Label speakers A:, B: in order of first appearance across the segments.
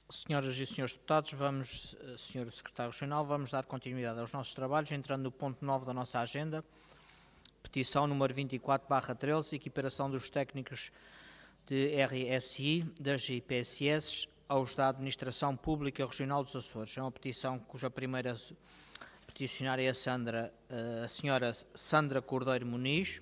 A: Senhoras e senhores deputados, Senhor Secretário Regional, vamos dar continuidade aos nossos trabalhos, entrando no ponto 9 da nossa agenda, petição número 24/13, equiparação dos técnicos de RSI das IPSS aos da Administração Pública Regional dos Açores. É uma petição cuja primeira peticionária é a senhora Sandra Cordeiro Muniz.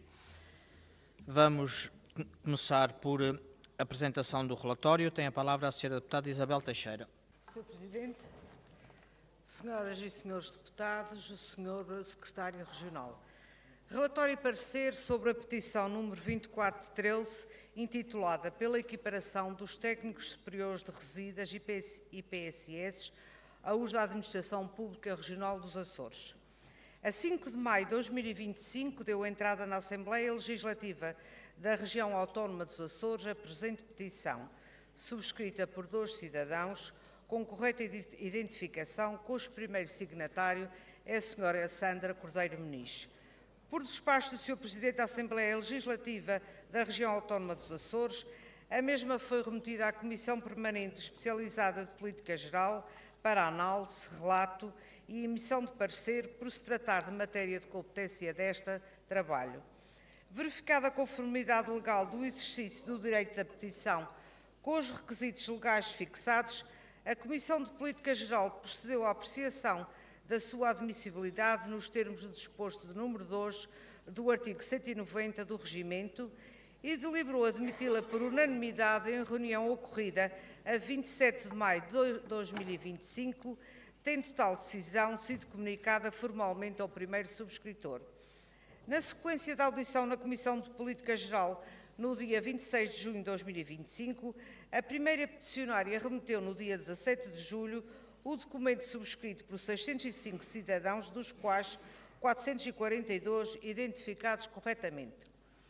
A: Vamos começar por apresentação do relatório. Tem a palavra a senhora deputada Isabel Teixeira.
B: Sr. Presidente, senhoras e senhores deputados, o senhor Secretário Regional. Relatório e parecer sobre a petição número 24/13, intitulada pela equiparação dos técnicos superiores de residas IPSS aos da Administração Pública Regional dos Açores. A 5 de maio de 2025 deu entrada na Assembleia Legislativa da Região Autónoma dos Açores a presente petição, subscrita por 2 cidadãos, com correta identificação, cujo primeiro signatário é a senhora Sandra Cordeiro Muniz. Por despacho do Sr. Presidente da Assembleia Legislativa da Região Autónoma dos Açores, a mesma foi remetida à Comissão Permanente Especializada de Política Geral para análise, relato e emissão de parecer, por se tratar de matéria de competência desta trabalho. Verificada a conformidade legal do exercício do direito da petição com os requisitos legais fixados, a Comissão de Política Geral procedeu à apreciação da sua admissibilidade nos termos do disposto de número 2 do artigo 190 do Regimento e deliberou admiti-la por unanimidade em reunião ocorrida a 27 de maio de 2025, tendo tal decisão sido comunicada formalmente ao primeiro subscritor. Na sequência da audição na Comissão de Política Geral, no dia 26 de junho de 2025, a primeira peticionária remeteu no dia 17 de julho o documento subscrito por 605 cidadãos, dos quais 442 identificados corretamente.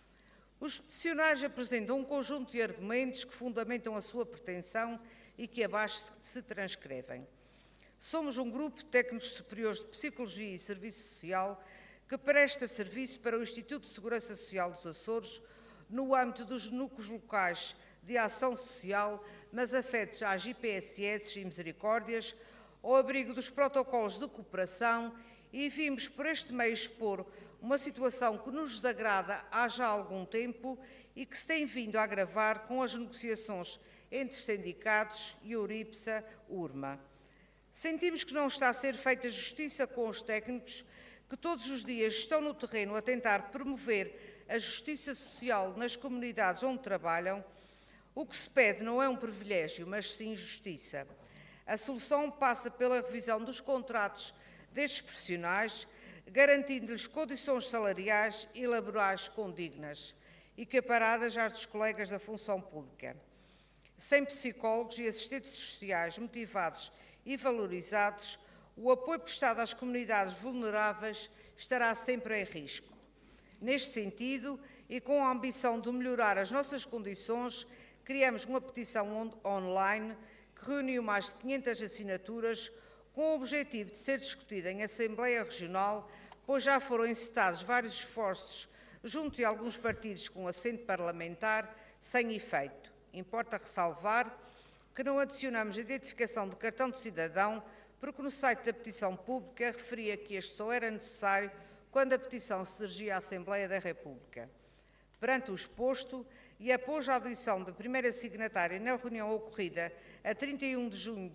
B: Os peticionários apresentam um conjunto de argumentos que fundamentam a sua pretensão e que abaixo se transcrevem. Somos um grupo de técnicos superiores de Psicologia e Serviço Social que presta serviço para o Instituto de Segurança Social dos Açores no âmbito dos núcleos locais de ação social, mas afetos às IPSS e misericórdias, ao abrigo dos protocolos de cooperação, e vimos por este meio expor uma situação que nos desagrada há já algum tempo e que se tem vindo a agravar com as negociações entre sindicatos e URIPSA-URMA. Sentimos que não está a ser feita justiça com os técnicos que todos os dias estão no terreno a tentar promover a justiça social nas comunidades onde trabalham. O que se pede não é um privilégio, mas sim justiça. A solução passa pela revisão dos contratos destes profissionais, garantindo-lhes condições salariais e laborais condignas, equiparadas às dos colegas da função pública. Sem psicólogos e assistentes sociais motivados e valorizados, o apoio prestado às comunidades vulneráveis estará sempre em risco. Neste sentido, e com a ambição de melhorar as nossas condições, criamos uma petição online que reuniu mais de 500 assinaturas com o objetivo de ser discutida em Assembleia Regional, pois já foram encetados vários esforços junto de alguns partidos com assento parlamentar, sem efeito. Importa ressalvar que não adicionamos a identificação de cartão de cidadão, porque no site da petição pública referia que este só era necessário quando a petição se dirigia à Assembleia da República. Perante o exposto e após a audição da primeira signatária na reunião ocorrida a 31 de junho de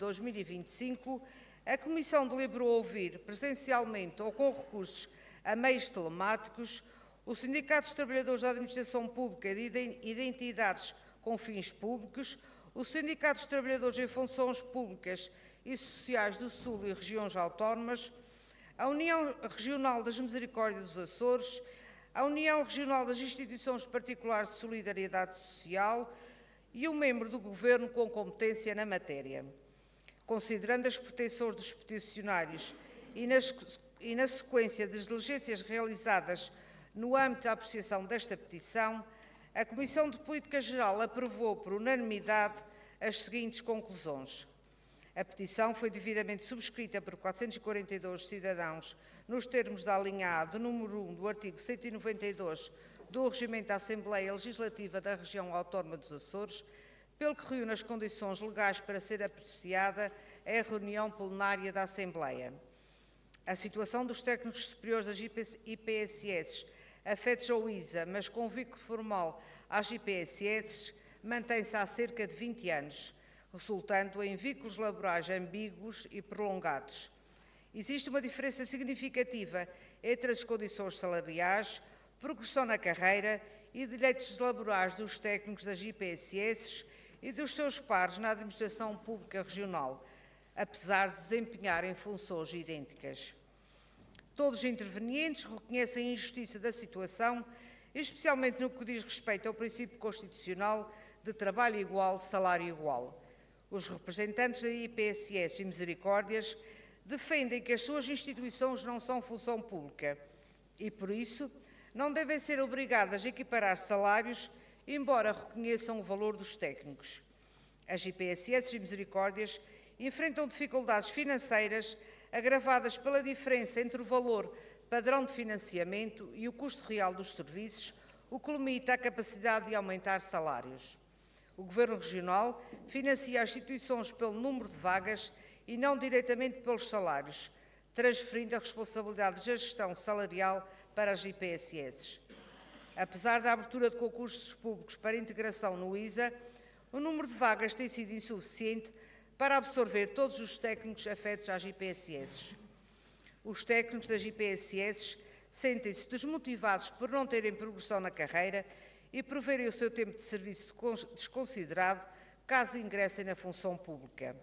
B: 2025, a Comissão deliberou ouvir presencialmente ou com recursos a meios telemáticos o Sindicato dos Trabalhadores da Administração Pública e de Entidades com fins públicos, o Sindicato dos Trabalhadores em Funções Públicas e Sociais do Sul e regiões autónomas, a União Regional das Misericórdias dos Açores, a União Regional das Instituições Particulares de Solidariedade Social e um membro do Governo com competência na matéria. Considerando as pretensões dos peticionários e na sequência das diligências realizadas no âmbito da apreciação desta petição, a Comissão de Política Geral aprovou por unanimidade as seguintes conclusões. A petição foi devidamente subscrita por 442 cidadãos nos termos da alínea A do número 1 do artigo 192 do Regimento da Assembleia Legislativa da Região Autónoma dos Açores, pelo que reúne as condições legais para ser apreciada a reunião plenária da Assembleia. A situação dos técnicos superiores das IPSS afetos ao ISA, mas com vínculo formal às IPSS, mantém-se há cerca de 20 anos, resultando em vínculos laborais ambíguos e prolongados. Existe uma diferença significativa entre as condições salariais, progressão na carreira e direitos laborais dos técnicos das IPSS e dos seus pares na administração pública regional, apesar de desempenharem funções idênticas. Todos os intervenientes reconhecem a injustiça da situação, especialmente no que diz respeito ao princípio constitucional de trabalho igual, salário igual. Os representantes da IPSS e Misericórdias defendem que as suas instituições não são função pública e, por isso, não devem ser obrigadas a equiparar salários, embora reconheçam o valor dos técnicos. As IPSS e Misericórdias enfrentam dificuldades financeiras agravadas pela diferença entre o valor padrão de financiamento e o custo real dos serviços, o que limita a capacidade de aumentar salários. O Governo Regional financia as instituições pelo número de vagas e não diretamente pelos salários, transferindo a responsabilidade da gestão salarial para as IPSS. Apesar da abertura de concursos públicos para integração no ISA, o número de vagas tem sido insuficiente para absorver todos os técnicos afetos às IPSS. Os técnicos das IPSS sentem-se desmotivados por não terem progressão na carreira e por verem o seu tempo de serviço desconsiderado caso ingressem na função pública.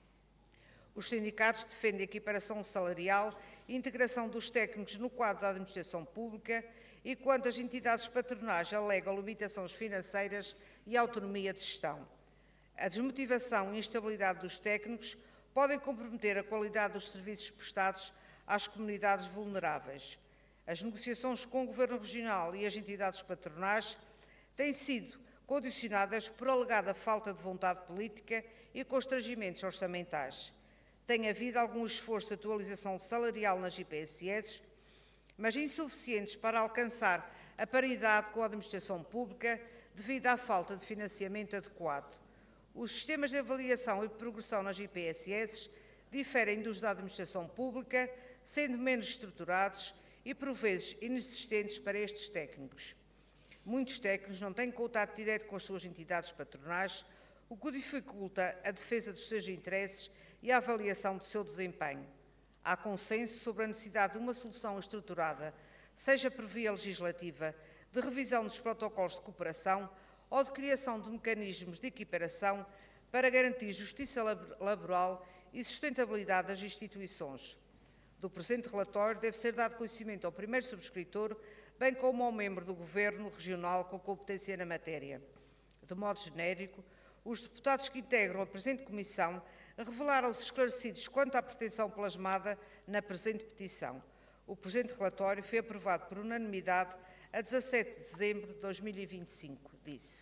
B: Os sindicatos defendem a equiparação salarial e integração dos técnicos no quadro da administração pública, enquanto as entidades patronais alegam limitações financeiras e autonomia de gestão. A desmotivação e instabilidade dos técnicos podem comprometer a qualidade dos serviços prestados às comunidades vulneráveis. As negociações com o Governo Regional e as entidades patronais têm sido condicionadas por alegada falta de vontade política e constrangimentos orçamentais. Tem havido algum esforço de atualização salarial nas IPSS, mas insuficientes para alcançar a paridade com a administração pública devido à falta de financiamento adequado. Os sistemas de avaliação e progressão nas IPSS diferem dos da administração pública, sendo menos estruturados e, por vezes, inexistentes para estes técnicos. Muitos técnicos não têm contato direto com as suas entidades patronais, o que dificulta a defesa dos seus interesses e a avaliação do seu desempenho. Há consenso sobre a necessidade de uma solução estruturada, seja por via legislativa, de revisão dos protocolos de cooperação ou de criação de mecanismos de equiparação para garantir justiça laboral e sustentabilidade das instituições. Do presente relatório deve ser dado conhecimento ao primeiro subscritor, bem como ao membro do Governo Regional com competência na matéria. De modo genérico, os deputados que integram a presente Comissão revelaram-se esclarecidos quanto à pretensão plasmada na presente petição. O presente relatório foi aprovado por unanimidade a 17 de dezembro de 2025, disse.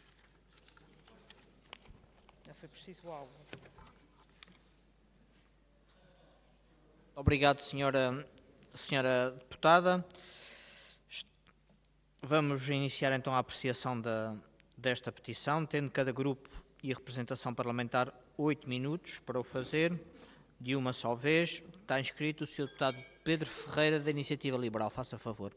B: Já foi preciso o alvo.
A: Obrigado, senhora deputada. Vamos iniciar então a apreciação desta petição, tendo cada grupo e representação parlamentar 8 minutos para o fazer, de uma só vez. Está inscrito o Sr. Deputado Pedro Ferreira, da Iniciativa Liberal. Faça favor.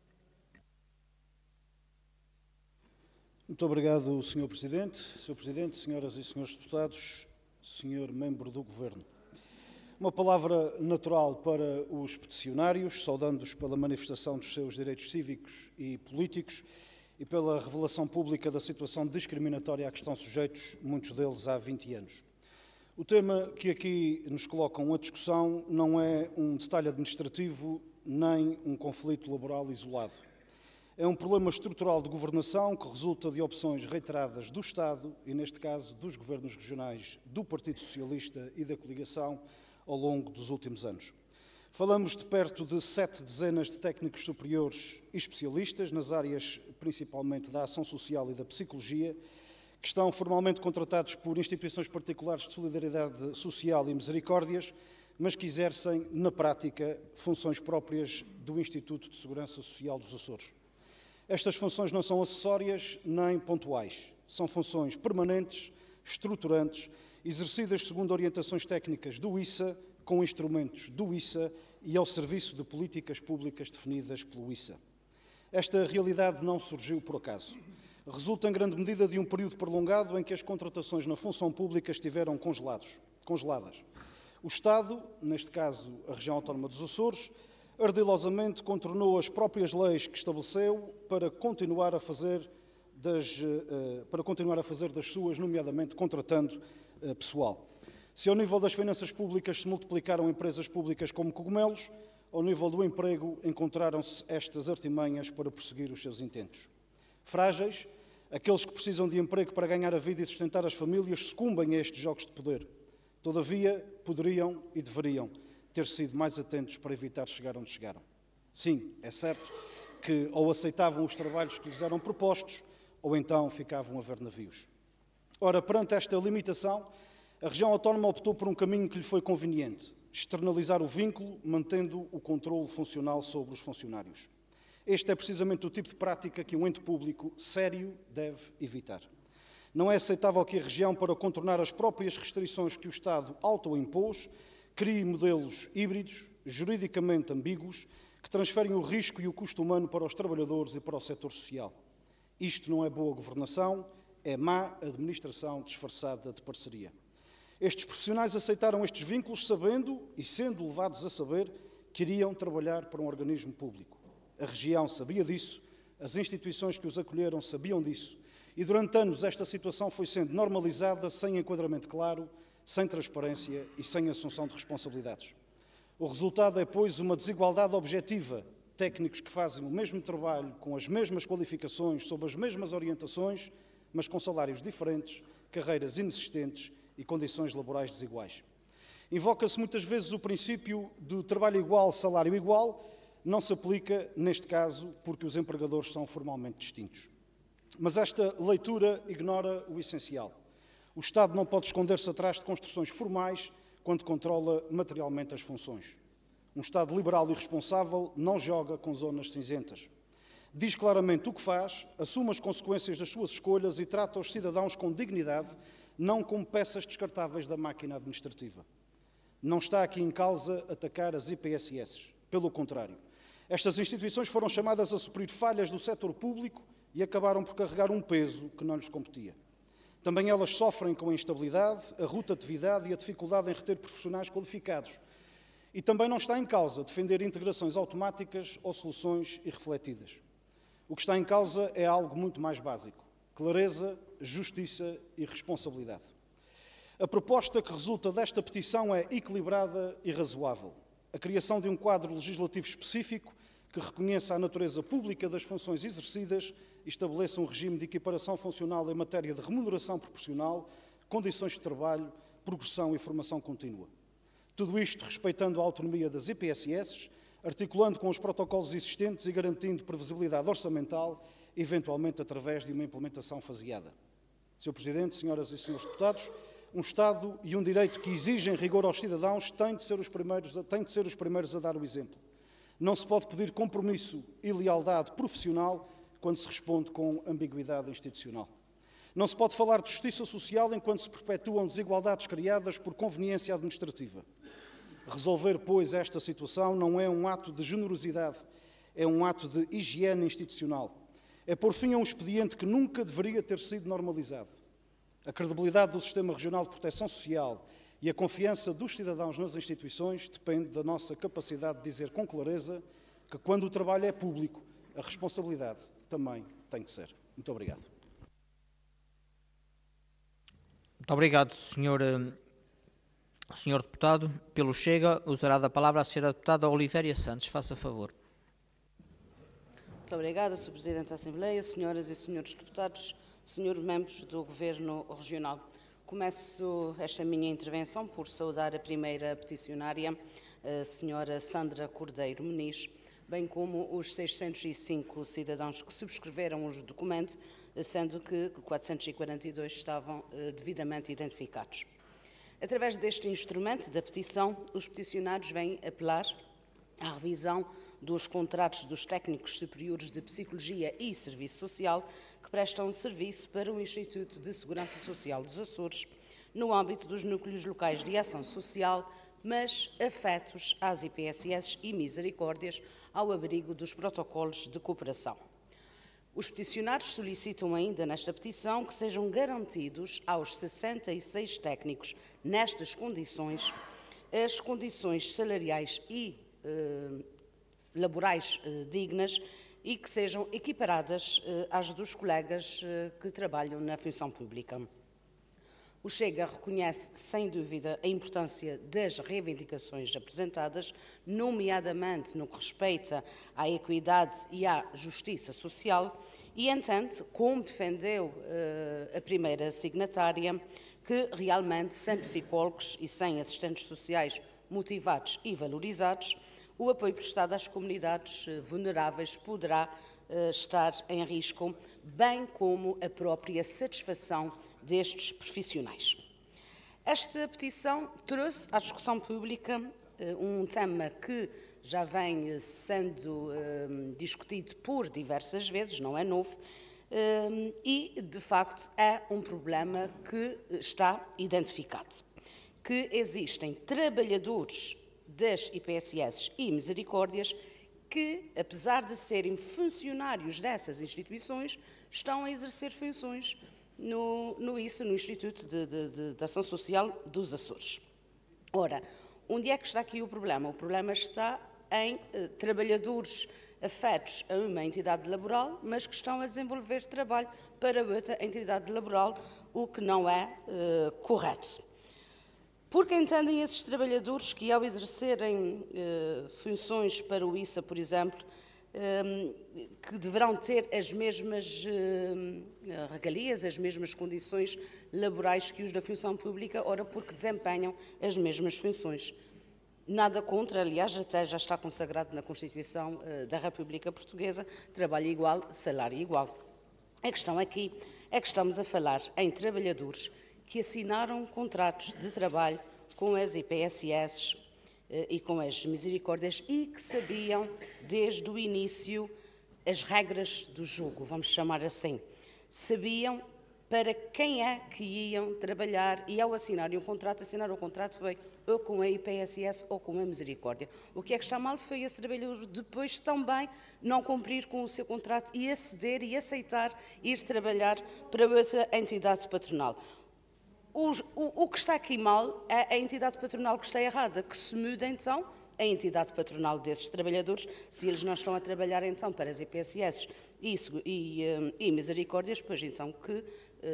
C: Muito obrigado, Sr. Presidente. Sr. Presidente, senhoras e senhores deputados, Sr. Membro do Governo. Uma palavra natural para os peticionários, saudando-os pela manifestação dos seus direitos cívicos e políticos e pela revelação pública da situação discriminatória a que estão sujeitos, muitos deles há 20 anos. O tema que aqui nos colocam a discussão não é um detalhe administrativo nem um conflito laboral isolado. É um problema estrutural de governação que resulta de opções reiteradas do Estado e, neste caso, dos governos regionais do Partido Socialista e da coligação ao longo dos últimos anos. Falamos de perto de 7 dezenas de técnicos superiores e especialistas nas áreas principalmente da ação social e da psicologia, que estão formalmente contratados por instituições particulares de solidariedade social e misericórdias, mas que exercem, na prática, funções próprias do Instituto de Segurança Social dos Açores. Estas funções não são acessórias nem pontuais. São funções permanentes estruturantes, exercidas segundo orientações técnicas do ISA, com instrumentos do ISA e ao serviço de políticas públicas definidas pelo ISA. Esta realidade não surgiu por acaso. Resulta em grande medida de um período prolongado em que as contratações na função pública estiveram congeladas. O Estado, neste caso a Região Autónoma dos Açores, ardilosamente contornou as próprias leis que estabeleceu para continuar a fazer das suas, nomeadamente contratando pessoal. Se ao nível das finanças públicas se multiplicaram empresas públicas como cogumelos, ao nível do emprego encontraram-se estas artimanhas para prosseguir os seus intentos. Frágeis, aqueles que precisam de emprego para ganhar a vida e sustentar as famílias sucumbem a estes jogos de poder. Todavia, poderiam e deveriam ter sido mais atentos para evitar chegar onde chegaram. Sim, é certo que ou aceitavam os trabalhos que lhes eram propostos, ou então ficavam a ver navios. Ora, perante esta limitação, a região autónoma optou por um caminho que lhe foi conveniente: externalizar o vínculo, mantendo o controle funcional sobre os funcionários. Este é precisamente o tipo de prática que um ente público sério deve evitar. Não é aceitável que a região, para contornar as próprias restrições que o Estado autoimpôs, crie modelos híbridos, juridicamente ambíguos, que transferem o risco e o custo humano para os trabalhadores e para o setor social. Isto não é boa governação, é má administração disfarçada de parceria. Estes profissionais aceitaram estes vínculos sabendo e sendo levados a saber que iriam trabalhar para um organismo público. A região sabia disso, as instituições que os acolheram sabiam disso, e durante anos esta situação foi sendo normalizada sem enquadramento claro, sem transparência e sem assunção de responsabilidades. O resultado é, pois, uma desigualdade objetiva. Técnicos que fazem o mesmo trabalho, com as mesmas qualificações, sob as mesmas orientações, mas com salários diferentes, carreiras inexistentes e condições laborais desiguais. Invoca-se muitas vezes o princípio do trabalho igual, salário igual. Não se aplica neste caso porque os empregadores são formalmente distintos. Mas esta leitura ignora o essencial. O Estado não pode esconder-se atrás de construções formais quando controla materialmente as funções. Um Estado liberal e responsável não joga com zonas cinzentas. Diz claramente o que faz, assume as consequências das suas escolhas e trata os cidadãos com dignidade, não como peças descartáveis da máquina administrativa. Não está aqui em causa atacar as IPSS. Pelo contrário, estas instituições foram chamadas a suprir falhas do setor público e acabaram por carregar um peso que não lhes competia. Também elas sofrem com a instabilidade, a rotatividade e a dificuldade em reter profissionais qualificados. E também não está em causa defender integrações automáticas ou soluções irrefletidas. O que está em causa é algo muito mais básico: clareza, justiça e responsabilidade. A proposta que resulta desta petição é equilibrada e razoável. A criação de um quadro legislativo específico que reconheça a natureza pública das funções exercidas e estabeleça um regime de equiparação funcional em matéria de remuneração proporcional, condições de trabalho, progressão e formação contínua. Tudo isto respeitando a autonomia das IPSS, articulando com os protocolos existentes e garantindo previsibilidade orçamental, eventualmente através de uma implementação faseada. Sr. Presidente, senhoras e senhores deputados, um Estado e um direito que exigem rigor aos cidadãos têm de ser os primeiros a dar o exemplo. Não se pode pedir compromisso e lealdade profissional quando se responde com ambiguidade institucional. Não se pode falar de justiça social enquanto se perpetuam desigualdades criadas por conveniência administrativa. Resolver, pois, esta situação não é um ato de generosidade, é um ato de higiene institucional. É pôr fim a um expediente que nunca deveria ter sido normalizado. A credibilidade do Sistema Regional de Proteção Social e a confiança dos cidadãos nas instituições depende da nossa capacidade de dizer com clareza que, quando o trabalho é público, a responsabilidade também tem que ser. Muito obrigado.
A: Muito obrigado, senhor deputado. Pelo Chega, usará da palavra a senhora deputada Olivéria Santos. Faça favor.
D: Muito obrigada, Sr. Presidente da Assembleia, senhoras e senhores deputados, senhores membros do Governo Regional. Começo esta minha intervenção por saudar a primeira peticionária, a senhora Sandra Cordeiro Muniz, bem como os 605 cidadãos que subscreveram o documento, sendo que 442 estavam devidamente identificados. Através deste instrumento da petição, os peticionários vêm apelar à revisão dos contratos dos técnicos superiores de Psicologia e Serviço Social, que prestam serviço para o Instituto de Segurança Social dos Açores, no âmbito dos núcleos locais de ação social, mas afetos às IPSS e misericórdias, ao abrigo dos protocolos de cooperação. Os peticionários solicitam ainda nesta petição que sejam garantidos aos 66 técnicos nestas condições as condições salariais e laborais dignas e que sejam equiparadas às dos colegas que trabalham na função pública. O Chega reconhece, sem dúvida, a importância das reivindicações apresentadas, nomeadamente no que respeita à equidade e à justiça social, e entende, como defendeu a primeira signatária, que realmente sem psicólogos e sem assistentes sociais motivados e valorizados, o apoio prestado às comunidades vulneráveis poderá estar em risco, bem como a própria satisfação destes profissionais. Esta petição trouxe à discussão pública um tema que já vem sendo discutido por diversas vezes, não é novo, e, de facto, é um problema que está identificado. Que existem trabalhadores das IPSS e misericórdias que, apesar de serem funcionários dessas instituições, estão a exercer funções no Instituto de Ação Social dos Açores. Ora, onde é que está aqui o problema? O problema está em trabalhadores afetos a uma entidade laboral, mas que estão a desenvolver trabalho para outra entidade laboral, o que não é correto. Porque entendem esses trabalhadores que, ao exercerem funções para o ISA, por exemplo, que deverão ter as mesmas regalias, as mesmas condições laborais que os da função pública, ora porque desempenham as mesmas funções. Nada contra, aliás, até já está consagrado na Constituição da República Portuguesa, trabalho igual, salário igual. A questão aqui é que estamos a falar em trabalhadores que assinaram contratos de trabalho com as IPSS e com as misericórdias e que sabiam desde o início as regras do jogo, vamos chamar assim. Sabiam para quem é que iam trabalhar e, ao assinarem o contrato, assinar o contrato foi ou com a IPSS ou com a misericórdia. O que é que está mal foi esse trabalhador depois também não cumprir com o seu contrato e aceder e aceitar ir trabalhar para outra entidade patronal. O que está aqui mal é a entidade patronal que está errada, que se muda então a entidade patronal desses trabalhadores, se eles não estão a trabalhar então para as IPSS e misericórdias, pois então que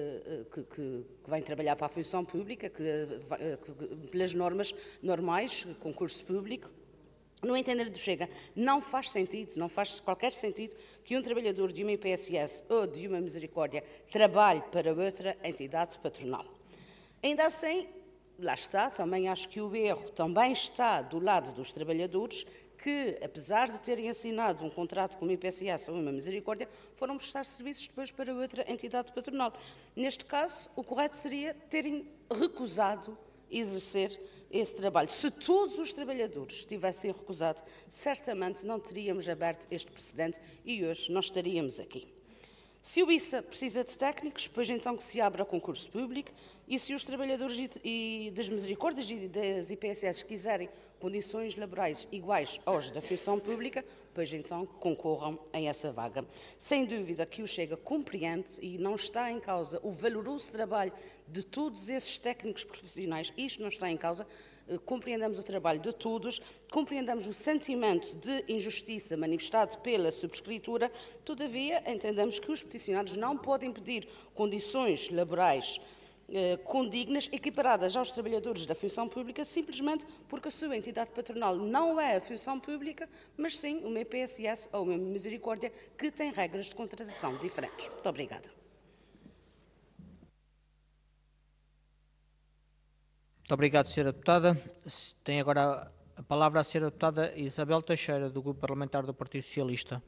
D: vêm trabalhar para a função pública, que pelas normas normais, concurso público. No entender do Chega, não faz sentido, não faz qualquer sentido que um trabalhador de uma IPSS ou de uma misericórdia trabalhe para outra entidade patronal. Ainda assim, lá está, também acho que o erro também está do lado dos trabalhadores que, apesar de terem assinado um contrato com uma IPSS ou uma misericórdia, foram prestar serviços depois para outra entidade patronal. Neste caso, o correto seria terem recusado exercer esse trabalho. Se todos os trabalhadores tivessem recusado, certamente não teríamos aberto este precedente e hoje não estaríamos aqui. Se o ISA precisa de técnicos, pois então que se abra concurso público, e se os trabalhadores das misericórdias e das IPSS quiserem condições laborais iguais aos da função pública, pois então que concorram a essa vaga. Sem dúvida que o Chega compreende e não está em causa o valoroso trabalho de todos esses técnicos profissionais, isto não está em causa. Compreendemos o trabalho de todos, compreendemos o sentimento de injustiça manifestado pela subscritura, todavia entendemos que os peticionários não podem pedir condições laborais condignas, equiparadas aos trabalhadores da função pública, simplesmente porque a sua entidade patronal não é a função pública, mas sim uma IPSS ou uma misericórdia que tem regras de contratação diferentes. Muito obrigada.
A: Muito obrigado, Sra. Deputada. Tem agora a palavra a Sra. Deputada Isabel Teixeira, do Grupo Parlamentar do Partido Socialista.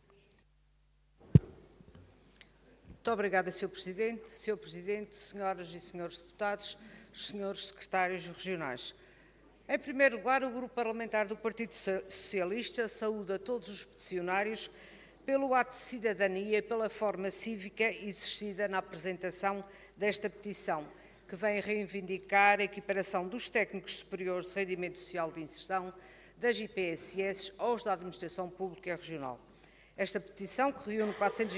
B: Muito obrigada, Sr. Presidente. Sr. Presidente, senhoras e senhores deputados, senhores secretários regionais. Em primeiro lugar, o Grupo Parlamentar do Partido Socialista saúda todos os peticionários pelo ato de cidadania e pela forma cívica exercida na apresentação desta petição, que vem reivindicar a equiparação dos técnicos superiores de rendimento social de inserção das IPSS aos da Administração Pública Regional. Esta petição, que reúne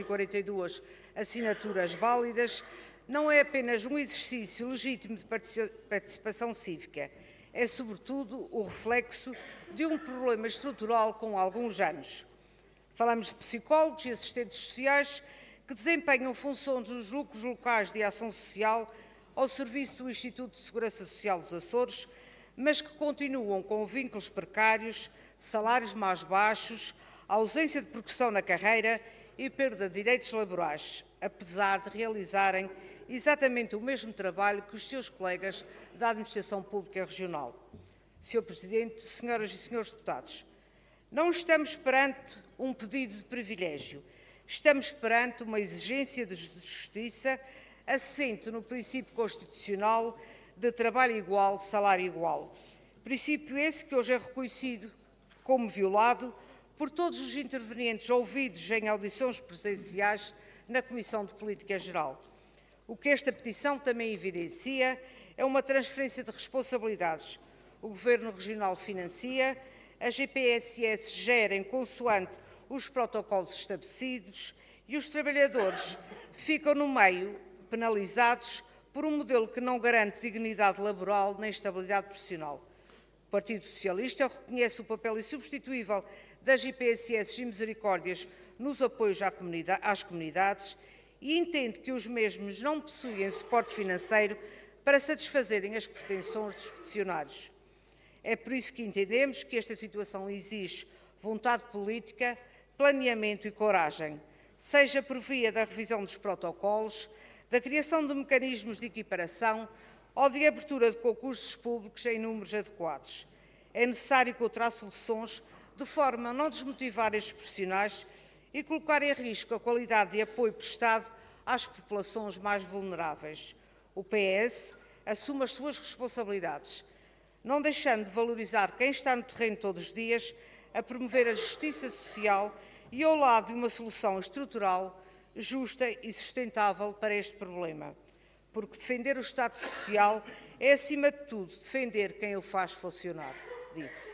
B: 442 assinaturas válidas, não é apenas um exercício legítimo de participação cívica, é sobretudo o reflexo de um problema estrutural com alguns anos. Falamos de psicólogos e assistentes sociais que desempenham funções nos núcleos locais de ação social ao serviço do Instituto de Segurança Social dos Açores, mas que continuam com vínculos precários, salários mais baixos, ausência de progressão na carreira e perda de direitos laborais, apesar de realizarem exatamente o mesmo trabalho que os seus colegas da Administração Pública Regional. Sr. Presidente, senhoras e senhores deputados, não estamos perante um pedido de privilégio, estamos perante uma exigência de justiça assente no princípio constitucional de trabalho igual, salário igual. Princípio esse que hoje é reconhecido como violado por todos os intervenientes ouvidos em audições presenciais na Comissão de Política Geral. O que esta petição também evidencia é uma transferência de responsabilidades. O Governo Regional financia, as IPSS gerem consoante os protocolos estabelecidos e os trabalhadores ficam no meio penalizados por um modelo que não garante dignidade laboral nem estabilidade profissional. O Partido Socialista reconhece o papel insubstituível das IPSS e misericórdias nos apoios às comunidades e entende que os mesmos não possuem suporte financeiro para satisfazerem as pretensões dos peticionários. É por isso que entendemos que esta situação exige vontade política, planeamento e coragem, seja por via da revisão dos protocolos, da criação de mecanismos de equiparação ou de abertura de concursos públicos em números adequados. É necessário encontrar soluções de forma a não desmotivar estes profissionais e colocar em risco a qualidade de apoio prestado às populações mais vulneráveis. O PS assume as suas responsabilidades, não deixando de valorizar quem está no terreno todos os dias, a promover a justiça social e ao lado de uma solução estrutural, justa e sustentável para este problema. Porque defender o Estado Social é, acima de tudo, defender quem o faz funcionar, disse.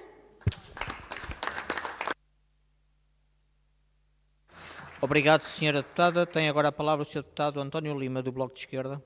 A: Obrigado, Sra. Deputada. Tem agora a palavra o Sr. Deputado António Lima, do Bloco de Esquerda.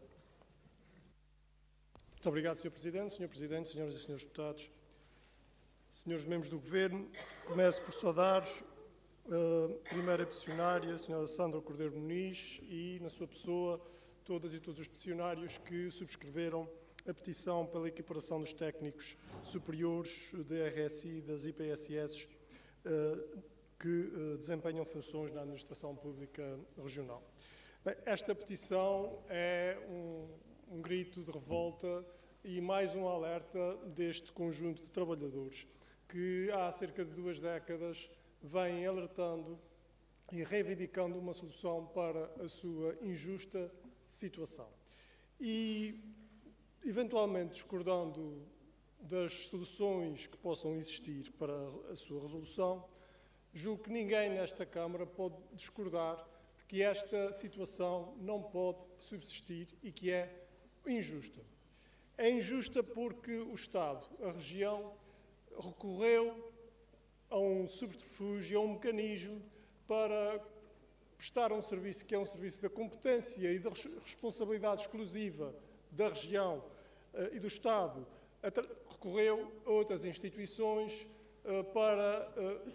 E: Muito obrigado, Sr. Presidente. Sr. Presidente, senhoras e senhores deputados, senhores membros do Governo, começo por saudar a primeira peticionária, a Sra. Sandra Cordeiro Muniz, e, na sua pessoa, todas e todos os peticionários que subscreveram a petição pela equiparação dos técnicos superiores da RSI e das IPSS que desempenham funções na Administração Pública Regional. Bem, esta petição é um grito de revolta e mais um alerta deste conjunto de trabalhadores que há cerca de 2 décadas vêm alertando e reivindicando uma solução para a sua injusta situação. E, eventualmente, discordando das soluções que possam existir para a sua resolução, julgo que ninguém nesta Câmara pode discordar de que esta situação não pode subsistir e que é injusta. É injusta porque o Estado, a região, recorreu a um subterfúgio, a um mecanismo para prestar um serviço que é um serviço da competência e da responsabilidade exclusiva da região e do Estado. Recorreu a outras instituições para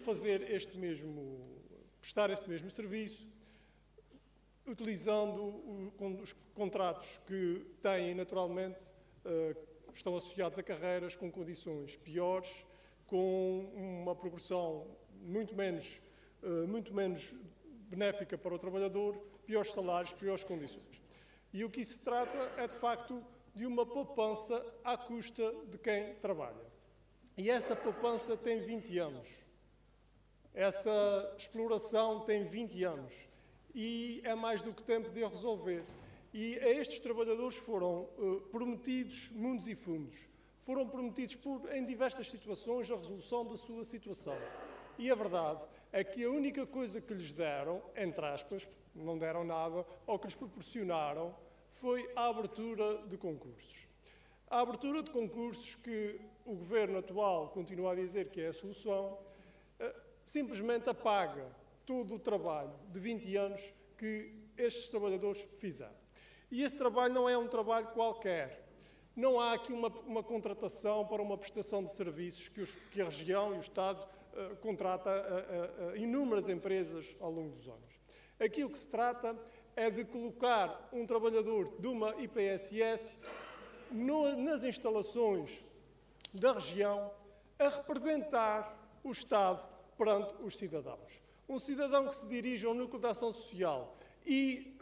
E: prestar esse mesmo serviço, utilizando os contratos que têm, naturalmente, estão associados a carreiras com condições piores, com uma progressão muito menos benéfica para o trabalhador, piores salários, piores condições. E o que se trata é, de facto, de uma poupança à custa de quem trabalha. E essa poupança tem 20 anos. Essa exploração tem 20 anos. E é mais do que tempo de a resolver. E a estes trabalhadores foram prometidos mundos e fundos. Foram prometidos em diversas situações a resolução da sua situação. E a verdade é que a única coisa que lhes deram, entre aspas, não deram nada, ou que lhes proporcionaram, foi a abertura de concursos. A abertura de concursos que o Governo atual continua a dizer que é a solução, simplesmente apaga todo o trabalho de 20 anos que estes trabalhadores fizeram. E esse trabalho não é um trabalho qualquer. Não há aqui uma contratação para uma prestação de serviços que a região e o Estado contrata a inúmeras empresas ao longo dos anos. Aquilo que se trata é de colocar um trabalhador de uma IPSS nas instalações da região a representar o Estado perante os cidadãos. Um cidadão que se dirige ao núcleo de ação social e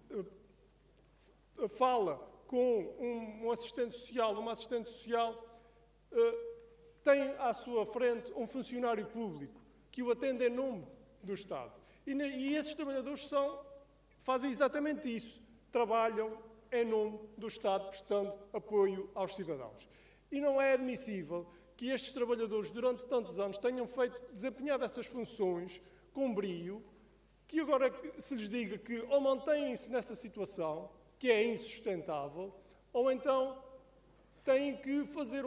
E: fala com um assistente social, uma assistente social, tem à sua frente um funcionário público que o atende em nome do Estado. E esses trabalhadores fazem exatamente isso, trabalham em nome do Estado, prestando apoio aos cidadãos. E não é admissível que estes trabalhadores, durante tantos anos, tenham desempenhado essas funções com brio, que agora se lhes diga que ou mantêm-se nessa situação, que é insustentável, ou então têm que fazer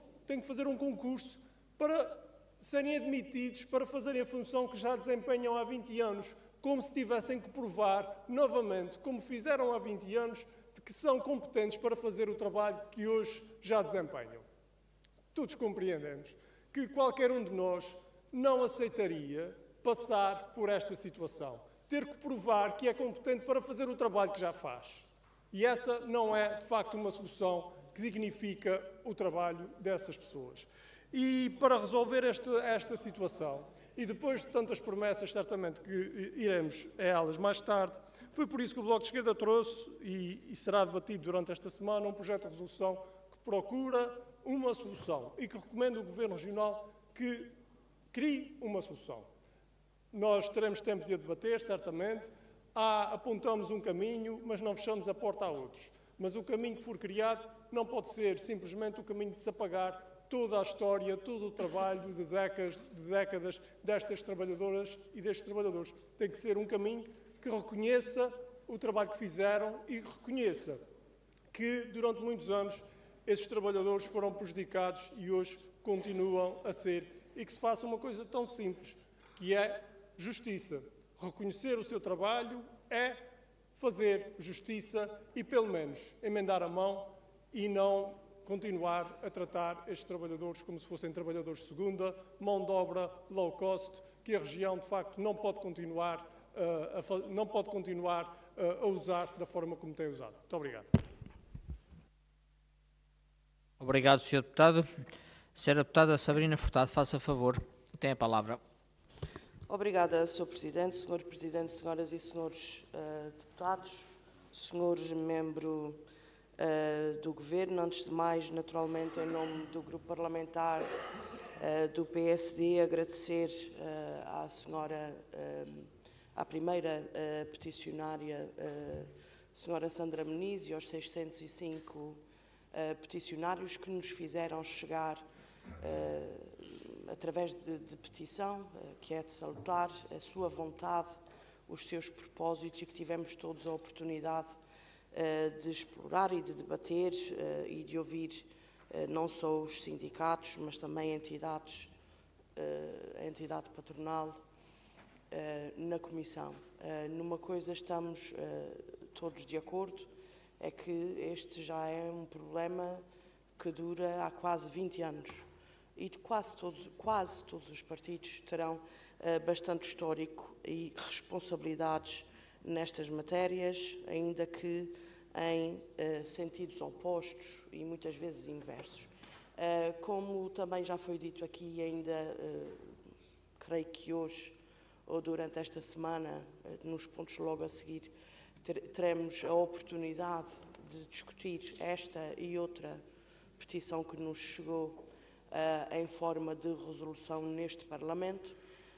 E: um concurso para serem admitidos para fazerem a função que já desempenham há 20 anos, como se tivessem que provar novamente, como fizeram há 20 anos, de que são competentes para fazer o trabalho que hoje já desempenham. Todos compreendemos que qualquer um de nós não aceitaria passar por esta situação, ter que provar que é competente para fazer o trabalho que já faz. E essa não é, de facto, uma solução que dignifica o trabalho dessas pessoas. E para resolver esta situação, e depois de tantas promessas, certamente que iremos a elas mais tarde, foi por isso que o Bloco de Esquerda trouxe, e será debatido durante esta semana, um projeto de resolução que procura uma solução e que recomenda ao Governo Regional que crie uma solução. Nós teremos tempo de a debater, certamente. Apontamos um caminho, mas não fechamos a porta a outros. Mas o caminho que for criado não pode ser simplesmente o caminho de se apagar toda a história, todo o trabalho de décadas destas trabalhadoras e destes trabalhadores. Tem que ser um caminho que reconheça o trabalho que fizeram e reconheça que, durante muitos anos, esses trabalhadores foram prejudicados e hoje continuam a ser. E que se faça uma coisa tão simples, que é justiça. Reconhecer o seu trabalho é fazer justiça e, pelo menos, emendar a mão e não continuar a tratar estes trabalhadores como se fossem trabalhadores de segunda, mão de obra low cost, que a região, de facto, não pode continuar a usar da forma como tem usado. Muito obrigado.
A: Obrigado, Sr. Deputado. Sra. Deputada Sabrina Furtado, faça favor. Tem a palavra.
D: Obrigada, Sr. Presidente, Sr. Presidente, senhoras e senhores deputados, Sr. Membro do Governo. Antes de mais, naturalmente, em nome do Grupo Parlamentar do PSD, agradecer à primeira peticionária, Sra. Sandra Muniz, e aos 605 peticionários que nos fizeram chegar através de petição, que é de salutar a sua vontade, os seus propósitos, e que tivemos todos a oportunidade de explorar e de debater e de ouvir não só os sindicatos, mas também a entidade patronal na Comissão. Numa coisa estamos todos de acordo, é que este já é um problema que dura há quase 20 anos. E de quase todos os partidos terão bastante histórico e responsabilidades nestas matérias, ainda que em sentidos opostos e muitas vezes inversos. Como também já foi dito aqui, ainda creio que hoje ou durante esta semana, nos pontos logo a seguir, teremos a oportunidade de discutir esta e outra petição que nos chegou em forma de resolução neste Parlamento,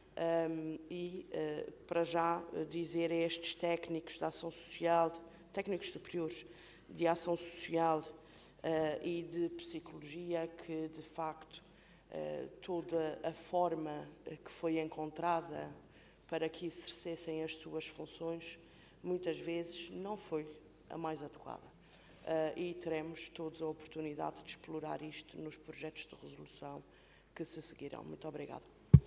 D: para já dizer a estes técnicos de ação social, técnicos superiores de ação social e de psicologia, que de facto
F: toda a forma que foi encontrada para que exercessem as suas funções, muitas vezes não foi a mais adequada. E teremos todos a oportunidade de explorar isto nos projetos de resolução que se seguirão. Muito obrigada.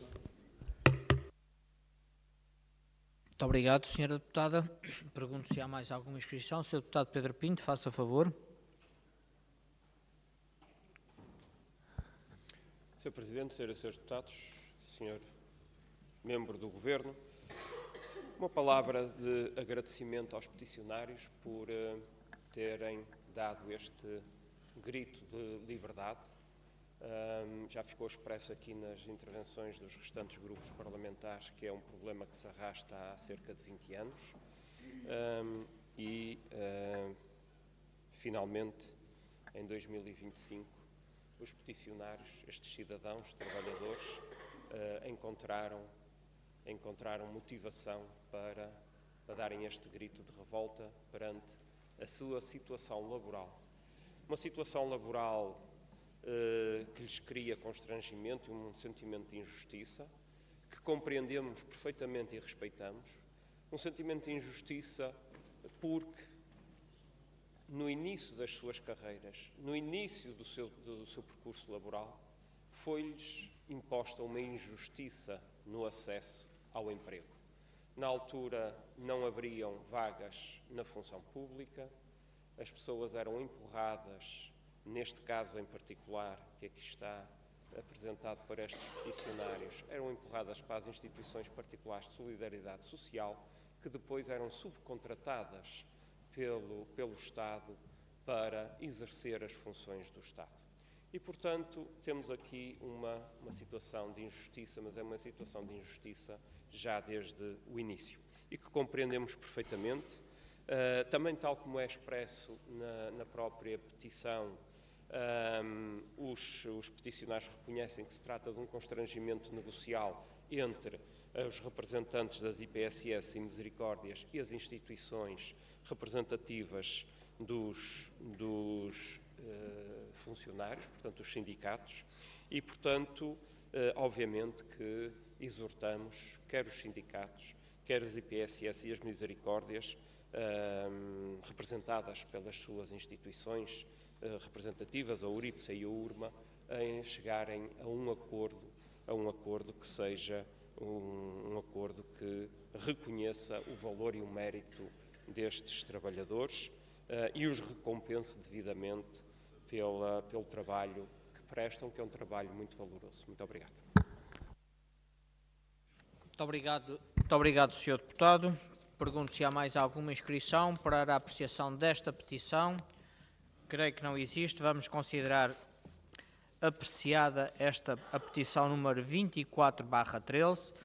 A: Muito obrigado, Sra. Deputada. Pergunto se há mais alguma inscrição. Sr. Deputado Pedro Pinto, faça favor.
G: Sr. Presidente, Sras. e Srs. Deputados, Sr. Membro do Governo, uma palavra de agradecimento aos peticionários por terem dado este grito de liberdade. Já ficou expresso aqui nas intervenções dos restantes grupos parlamentares que é um problema que se arrasta há cerca de 20 anos finalmente, em 2025, os peticionários, estes cidadãos, trabalhadores, encontraram motivação para darem este grito de revolta perante a sua situação laboral. Uma situação laboral que lhes cria constrangimento e um sentimento de injustiça, que compreendemos perfeitamente e respeitamos. Um sentimento de injustiça porque, no início das suas carreiras, no início do seu percurso laboral, foi-lhes imposta uma injustiça no acesso ao emprego. Na altura não haviam vagas na função pública, as pessoas eram empurradas, neste caso em particular, que aqui está apresentado para estes peticionários, eram empurradas para as instituições particulares de solidariedade social, que depois eram subcontratadas pelo Estado para exercer as funções do Estado. E, portanto, temos aqui uma situação de injustiça, mas é uma situação de injustiça já desde o início e que compreendemos perfeitamente. Também, tal como é expresso na própria petição, os peticionários reconhecem que se trata de um constrangimento negocial entre os representantes das IPSS e Misericórdias e as instituições representativas dos funcionários, portanto, os sindicatos, e, portanto, obviamente que exortamos quer os sindicatos, quer as IPSS e as Misericórdias, representadas pelas suas instituições representativas, a URIPSA e a URMA, em chegarem a um acordo que seja um acordo que reconheça o valor e o mérito destes trabalhadores e os recompense devidamente pelo trabalho que prestam, que é um trabalho muito valoroso. Muito obrigado.
A: Muito obrigado, Sr. Deputado. Pergunto se há mais alguma inscrição para a apreciação desta petição. Creio que não existe. Vamos considerar apreciada a petição número 24/13.